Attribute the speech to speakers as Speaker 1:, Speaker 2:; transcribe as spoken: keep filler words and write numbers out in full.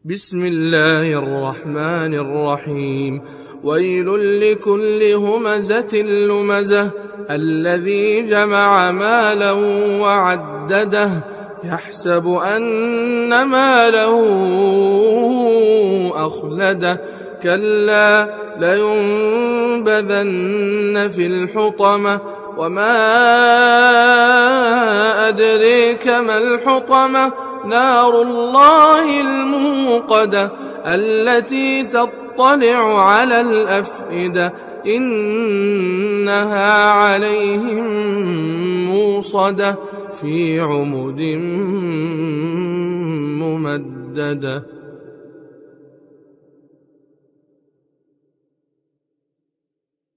Speaker 1: بسم الله الرحمن الرحيم. ويل لكل همزة لمزة الذي جمع مالا وعدده يحسب أن ماله أخلده كلا لينبذن في الحطمة وما أدريك ما الحطمة نار الله الموقدة التي تطلع على الأفئدة إنها عليهم موصدة في عمد ممددة.